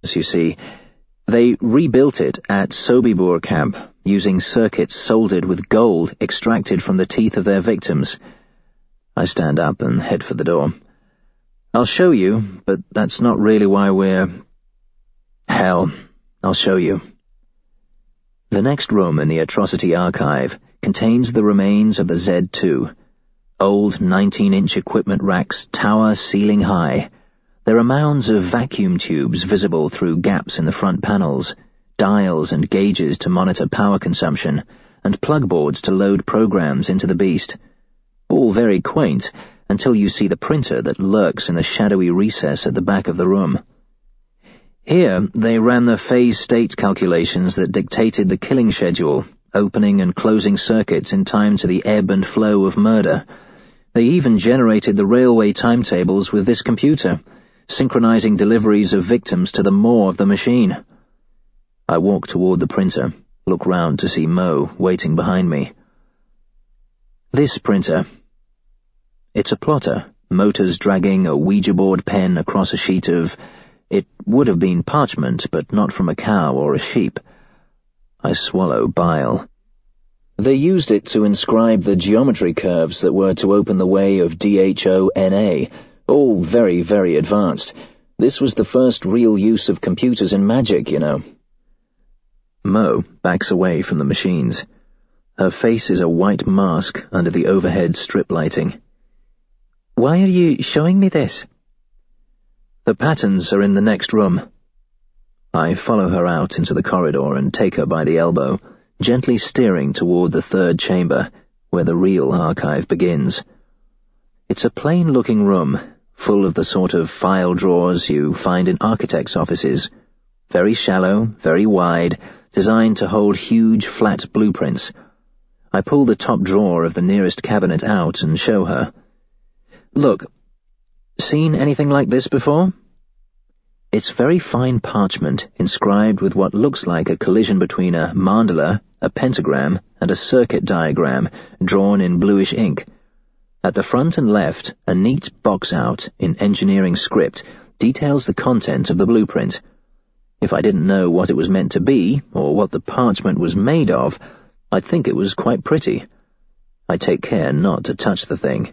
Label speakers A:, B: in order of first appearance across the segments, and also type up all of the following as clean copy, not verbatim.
A: you see. They rebuilt it at Sobibor camp, using circuits soldered with gold extracted from the teeth of their victims. I stand up and head for the door. I'll show you, but that's not really why we're... Hell, I'll show you. The next room in the Atrocity Archive contains the remains of the Z2. Old 19-inch equipment racks tower ceiling high. There are mounds of vacuum tubes visible through gaps in the front panels, dials and gauges to monitor power consumption, and plug boards to load programs into the beast. All very quaint, until you see the printer that lurks in the shadowy recess at the back of the room. Here they ran the phase state calculations that dictated the killing schedule, opening and closing circuits in time to the ebb and flow of murder. They even generated the railway timetables with this computer, synchronizing deliveries of victims to the maw of the machine. I walk toward the printer, look round to see Mo waiting behind me. This printer. It's a plotter, motors dragging a Ouija board pen across a sheet of... It would have been parchment, but not from a cow or a sheep. I swallow bile. They used it to inscribe the geometry curves that were to open the way of DHONA, all very, very advanced. This was the first real use of computers in magic, you know. Mo backs away from the machines. Her face is a white mask under the overhead strip lighting. Why are you showing me this? The patterns are in the next room. I follow her out into the corridor and take her by the elbow, gently steering toward the third chamber, where the real archive begins. It's a plain-looking room, full of the sort of file drawers you find in architects' offices. Very shallow, very wide, designed to hold huge, flat blueprints. I pull the top drawer of the nearest cabinet out and show her. Look. Seen anything like this before? It's very fine parchment, inscribed with what looks like a collision between a mandala, a pentagram, and a circuit diagram, drawn in bluish ink. At the front and left, a neat box out, in engineering script, details the content of the blueprint. If I didn't know what it was meant to be, or what the parchment was made of, I'd think it was quite pretty. I take care not to touch the thing.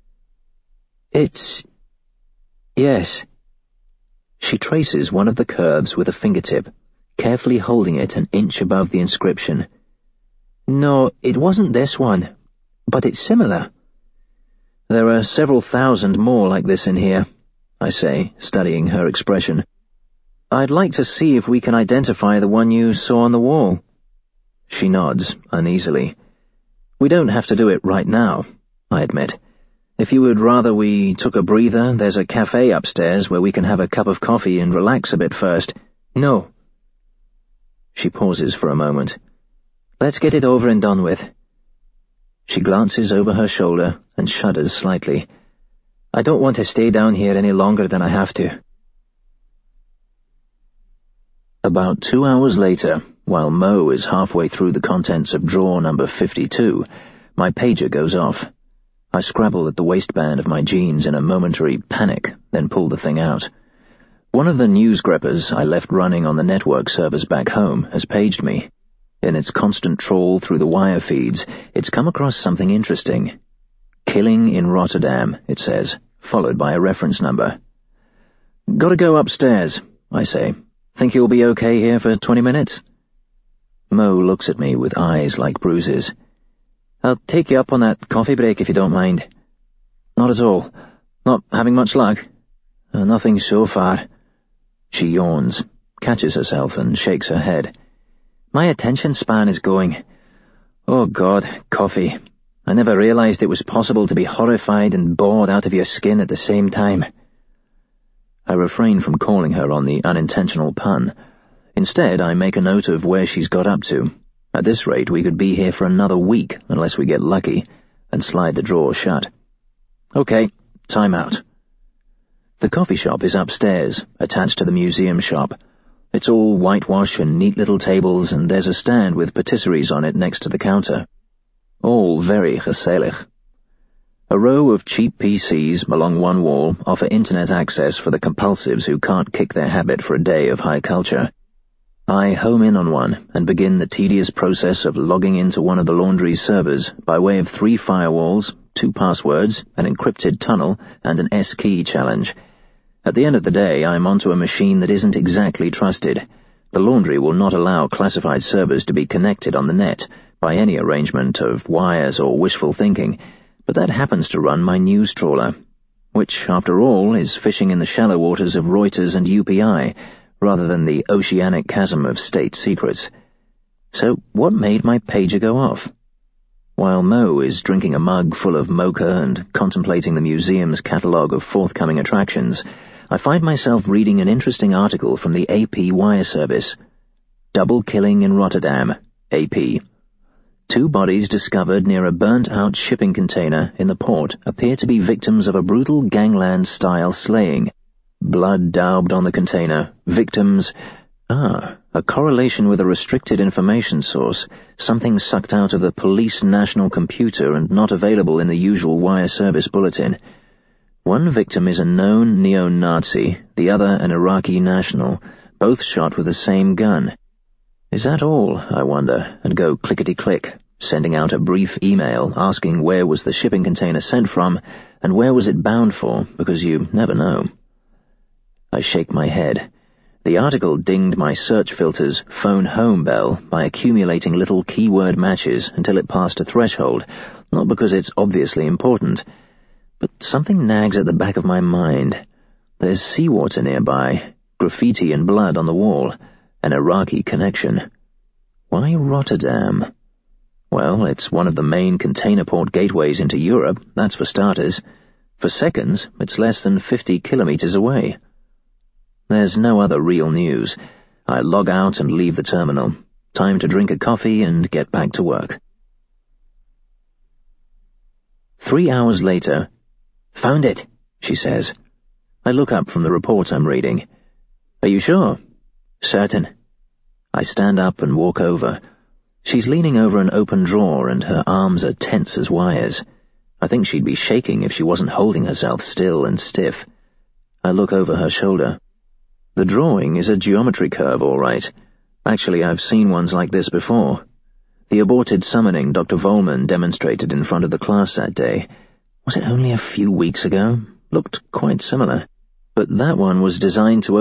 A: It's... Yes. She traces one of the curves with a fingertip, carefully holding it an inch above the inscription. No, it wasn't this one, but it's similar. There are several thousand more like this in here, I say, studying her expression. I'd like to see if we can identify the one you saw on the wall. She nods, uneasily. We don't have to do it right now, I admit. If you would rather we took a breather, there's a cafe upstairs where we can have a cup of coffee and relax a bit first. No. She pauses for a moment. Let's get it over and done with. She glances over her shoulder and shudders slightly. I don't want to stay down here any longer than I have to. About 2 hours later, while Mo is halfway through the contents of drawer number 52, my pager goes off. I scrabble at the waistband of my jeans in a momentary panic, then pull the thing out. One of the news greppers I left running on the network servers back home has paged me. In its constant trawl through the wire feeds, it's come across something interesting. Killing in Rotterdam, it says, followed by a reference number. Gotta go upstairs, I say. Think you'll be okay here for 20 minutes? Mo looks at me with eyes like bruises. I'll take you up on that coffee break if you don't mind. Not at all. Not having much luck? Nothing so far. She yawns, catches herself and shakes her head. My attention span is going. Oh God, coffee. I never realized it was possible to be horrified and bored out of your skin at the same time. I refrain from calling her on the unintentional pun. Instead, I make a note of where she's got up to. At this rate, we could be here for another week, unless we get lucky, and slide the drawer shut. Okay, time out. The coffee shop is upstairs, attached to the museum shop. It's all whitewash and neat little tables, and there's a stand with patisseries on it next to the counter. All very gezellig. A row of cheap PCs along one wall offer internet access for the compulsives who can't kick their habit for a day of high culture. I home in on one and begin the tedious process of logging into one of the laundry's servers by way of 3 firewalls, 2 passwords, an encrypted tunnel, and an S-key challenge. At the end of the day, I'm onto a machine that isn't exactly trusted. The laundry will not allow classified servers to be connected on the net by any arrangement of wires or wishful thinking, but that happens to run my news trawler, which, after all, is fishing in the shallow waters of Reuters and UPI, rather than the oceanic chasm of state secrets. So what made my pager go off? While Mo is drinking a mug full of mocha and contemplating the museum's catalogue of forthcoming attractions, I find myself reading an interesting article from the AP wire service. Double killing in Rotterdam, AP. 2 bodies discovered near a burnt-out shipping container in the port appear to be victims of a brutal gangland-style slaying. Blood daubed on the container. Victims... a correlation with a restricted information source, something sucked out of the police national computer and not available in the usual wire service bulletin. One victim is a known neo-Nazi, the other an Iraqi national, both shot with the same gun. Is that all, I wonder, and go clickety-click, sending out a brief email asking where was the shipping container sent from and where was it bound for, because you never know. I shake my head. The article dinged my search filter's phone home bell by accumulating little keyword matches until it passed a threshold, not because it's obviously important, but something nags at the back of my mind. There's seawater nearby, graffiti and blood on the wall, an Iraqi connection. Why Rotterdam? Well, it's one of the main container port gateways into Europe, that's for starters. For seconds, it's less than 50 kilometers away. There's no other real news. I log out and leave the terminal. Time to drink a coffee and get back to work. 3 hours later. Found it, she says. I look up from the report I'm reading. Are you sure? Certain. I stand up and walk over. She's leaning over an open drawer and her arms are tense as wires. I think she'd be shaking if she wasn't holding herself still and stiff. I look over her shoulder. The drawing is a geometry curve, all right. Actually, I've seen ones like this before. The aborted summoning Dr. Volman demonstrated in front of the class that day. Was it only a few weeks ago? Looked quite similar. But that one was designed to